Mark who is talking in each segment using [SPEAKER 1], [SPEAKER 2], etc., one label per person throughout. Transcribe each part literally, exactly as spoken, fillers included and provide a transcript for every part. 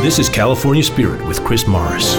[SPEAKER 1] This is California Spirit with Chris Morris.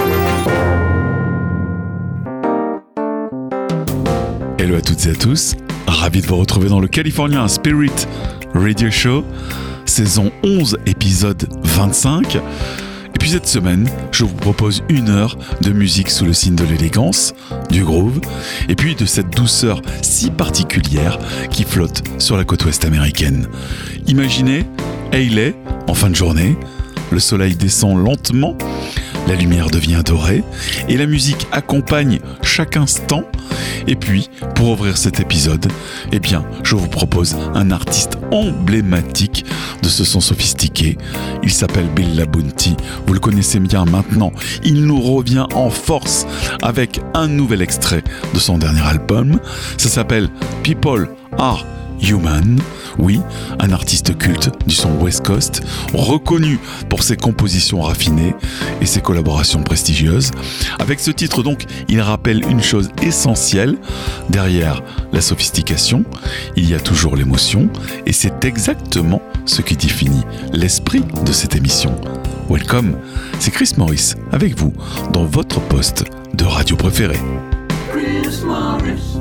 [SPEAKER 2] Hello à toutes et à tous, ravi de vous retrouver dans le California Spirit Radio Show, saison onze, épisode vingt-cinq. Et puis cette semaine, je vous propose une heure de musique sous le signe de l'élégance, du groove, et puis de cette douceur si particulière qui flotte sur la côte ouest américaine. Imaginez Hayley en fin de journée, le soleil descend lentement, la lumière devient dorée, et la musique accompagne chaque instant. Et puis, pour ouvrir cet épisode, eh bien, je vous propose un artiste emblématique de ce son sophistiqué. Il s'appelle Bill Labonte. Vous le connaissez bien maintenant. Il nous revient en force avec un nouvel extrait de son dernier album. Ça s'appelle People Are Human. Oui, un artiste culte du son West Coast, reconnu pour ses compositions raffinées et ses collaborations prestigieuses. Avec ce titre donc, il rappelle une chose essentielle, derrière la sophistication, il y a toujours l'émotion, et c'est exactement ce qui définit l'esprit de cette émission. Welcome, c'est Chris Morris avec vous dans votre poste de radio préféré. Chris Morris.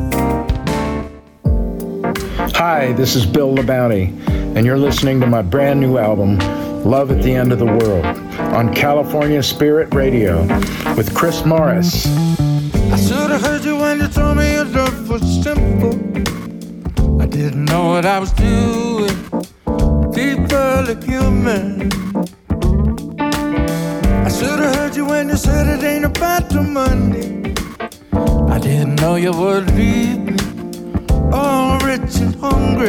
[SPEAKER 3] Hi, this is Bill Labonte, and you're listening to my brand new album, Love at the End of the World, on California Spirit Radio with Chris Morris.
[SPEAKER 4] I should have heard you when you told me your love was simple. I didn't know what I was doing. People are human. I should have heard you when you said it ain't about the money. I didn't know you would leave me all rich and hungry.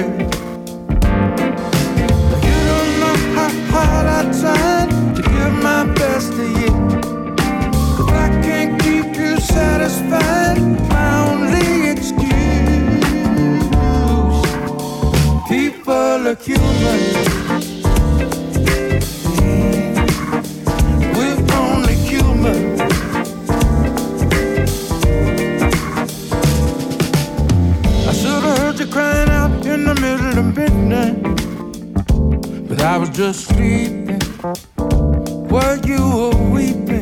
[SPEAKER 4] You don't know how hard I tried to give my best to you. But I can't keep you satisfied, my only excuse. People are human. We're only human. Crying out in the middle of midnight, but I was just sleeping while you were weeping.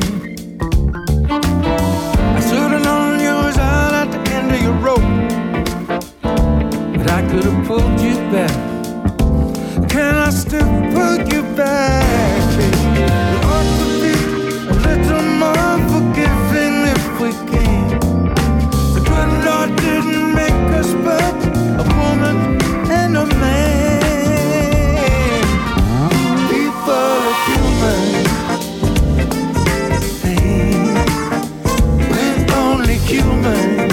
[SPEAKER 4] I should have known you was out at the end of your rope, but I could have pulled you back. Can I still pull you back, baby? We ought to be a little more forgiving if we can. The good Lord didn't make us but a woman and a man. People are human. Hey, we're only human.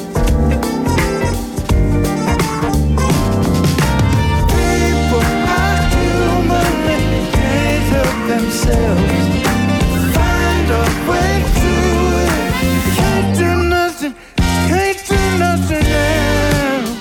[SPEAKER 4] People are human and can't help themselves. Find a way to it. Can't do nothing, can't do nothing else.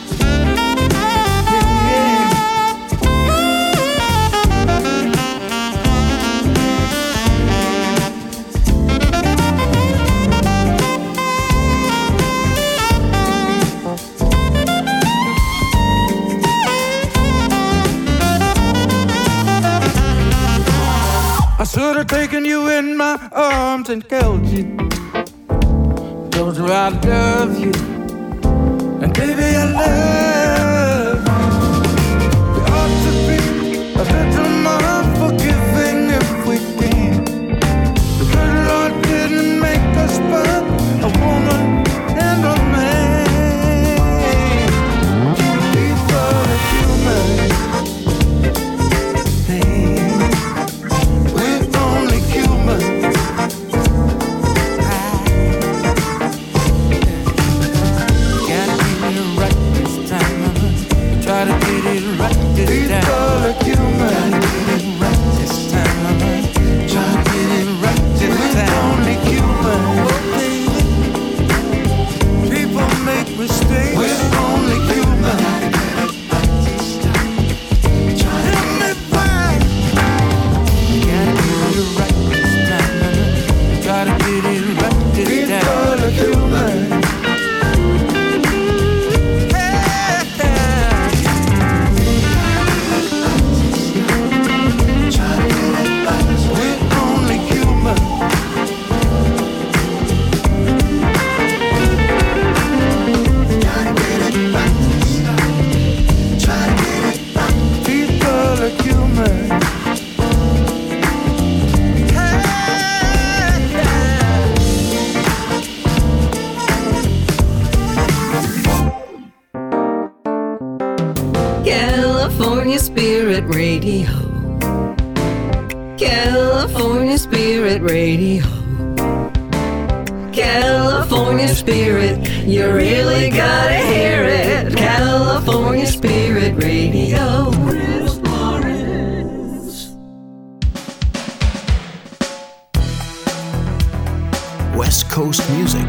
[SPEAKER 4] I should have taken you in my arms and held you. Told you I love you, and baby I love you. We ought to be a little more forgiving if we can. The good Lord didn't make us but a woman and a man. People are human. Time. human.
[SPEAKER 5] California Spirit Radio. California Spirit Radio. California Spirit, you really gotta hear it. California Spirit Radio. Chris Morris.
[SPEAKER 1] West Coast music.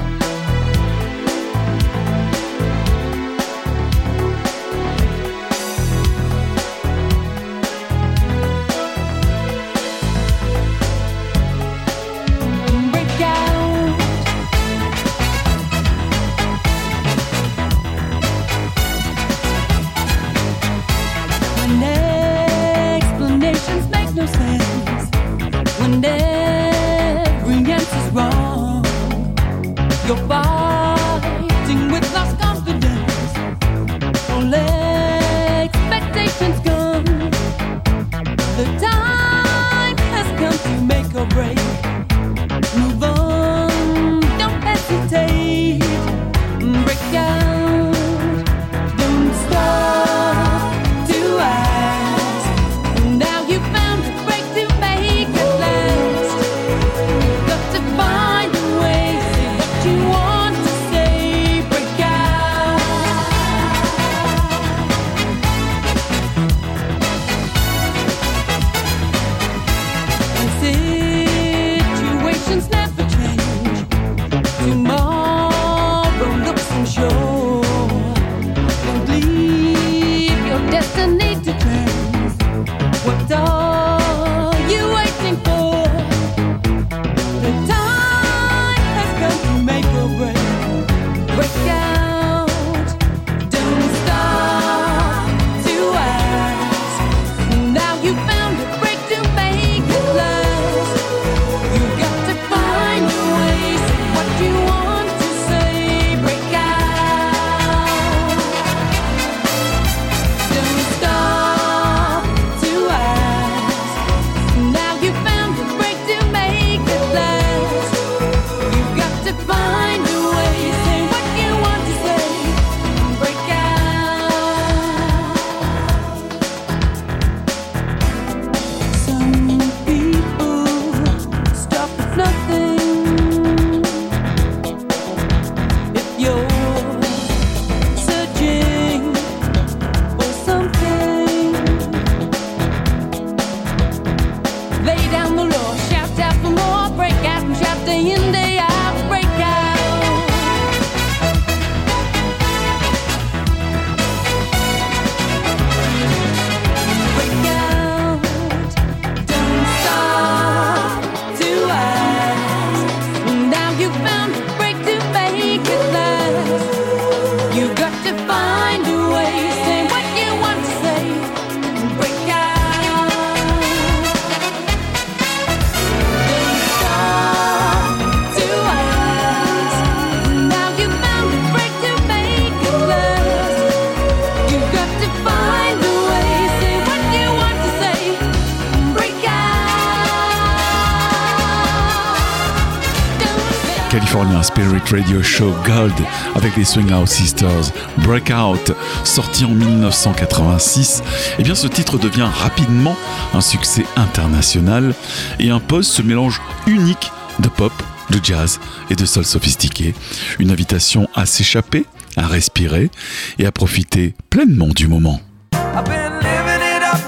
[SPEAKER 2] California Spirit Radio Show Gold avec les Swinghouse Sisters. Breakout, sorti en dix-neuf cent quatre-vingt-six, eh bien ce titre devient rapidement un succès international et impose ce mélange unique de pop, de jazz et de soul sophistiqué. Une invitation à s'échapper, à respirer et à profiter pleinement du moment.
[SPEAKER 4] I've been living it up,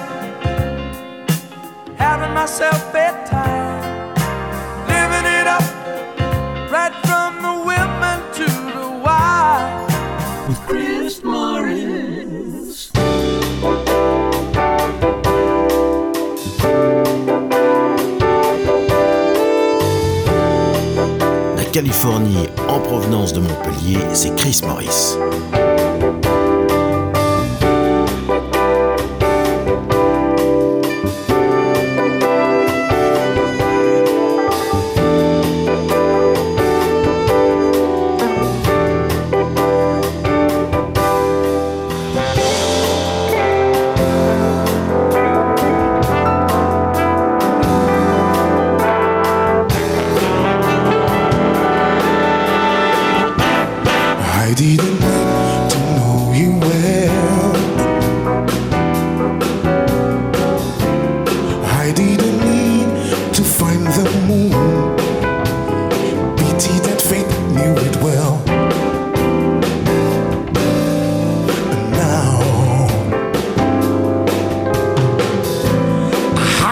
[SPEAKER 4] having myself bedtime, living it up, right from the women to the wild, with Chris Morris.
[SPEAKER 1] La Californie en provenance de Montpellier, c'est Chris Morris.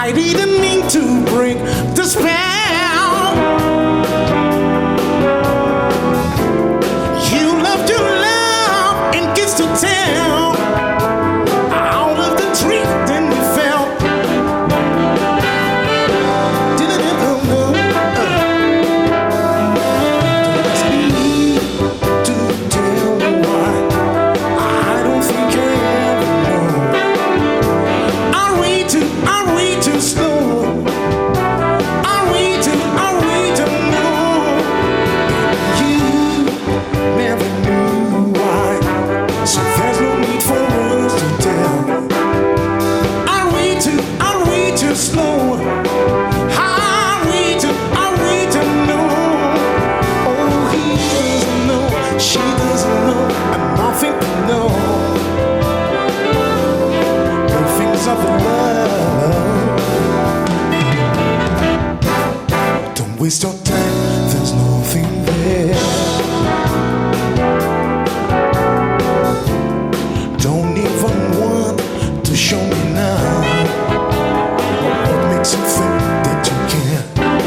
[SPEAKER 6] I didn't mean to break the spell. You loved your love and kissed to tell. Out of the tree, then you fell. Didn't ever know. Don't ask me to tell you why. I don't think I ever know. Are we too, are we too slow? Are we too, are we too low? You never knew why, so there's no need for us to tell. Are we too, are we too slow? Are we too, are we too low? Oh, he doesn't know, she doesn't know, and nothing to know. The things of love. Don't waste your time, there's nothing there. Don't even want to show me now. What makes you think that you can?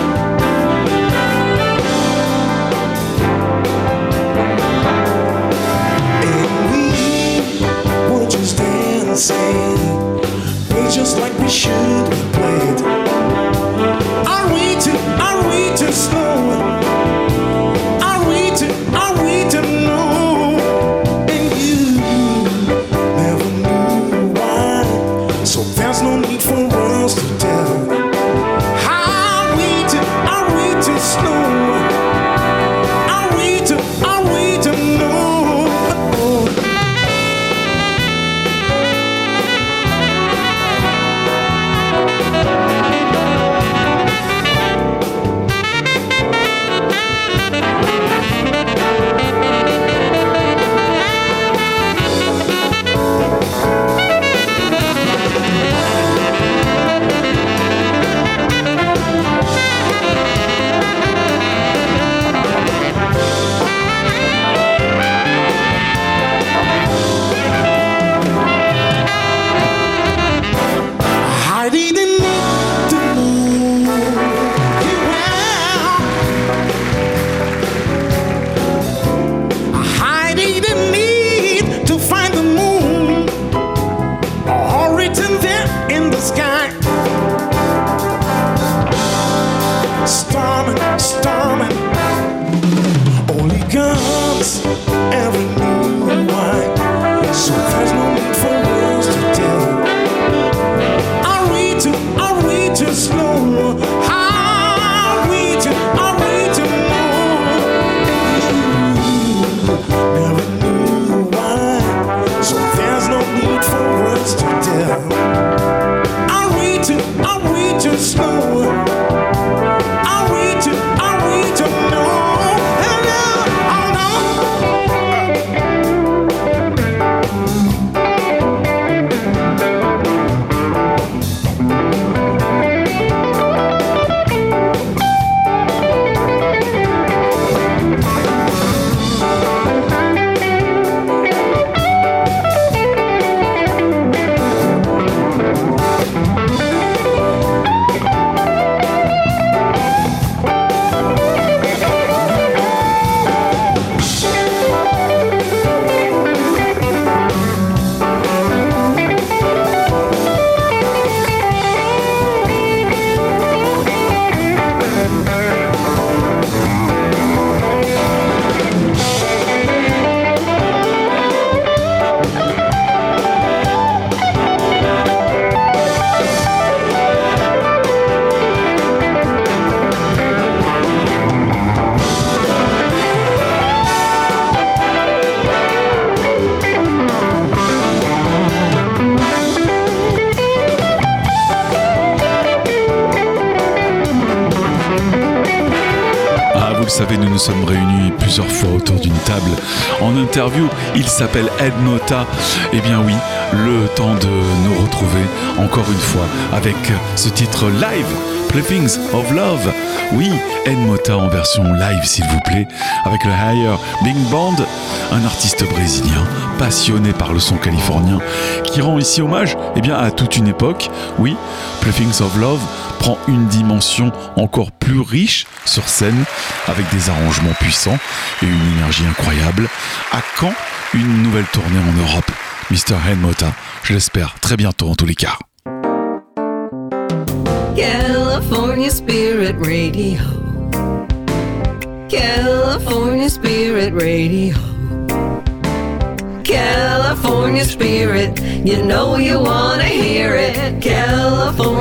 [SPEAKER 6] And we were just dancing, play just like we should be played. Are we too, are we too slow? Are we too, are we too low? And you never knew why, so there's no need for us to tell. Are we too, are we too slow? Are we too, are we too low? I didn't need to move you out. I didn't need to find the moon all written there in the sky. Storming, storming, only gods ever knew why. So there's no need for words to tell. Are we too, are we too slow? Are we too, are we too low? You never knew why, so there's no need for words to tell. Are we too, are we too slow? Are we too, are we too low? Hello, oh no.
[SPEAKER 2] Vous savez, nous nous sommes réunis plusieurs fois autour d'une table en interview. Il s'appelle Ed Motta. Eh bien oui, le temps de nous retrouver encore une fois avec ce titre live Playthings of Love. Oui, Ed Mota en version live s'il vous plaît, avec le Higher Big Band, un artiste brésilien passionné par le son californien qui rend ici hommage eh bien, à toute une époque. Oui, Playthings of Love prend une dimension encore plus riche sur scène avec des arrangements puissants et une énergie incroyable. À quand une nouvelle tournée en Europe, mister Ed Mota? Je l'espère très bientôt en tous les cas.
[SPEAKER 5] California Spirit Radio. California Spirit Radio. California Spirit, you know you wanna hear it. California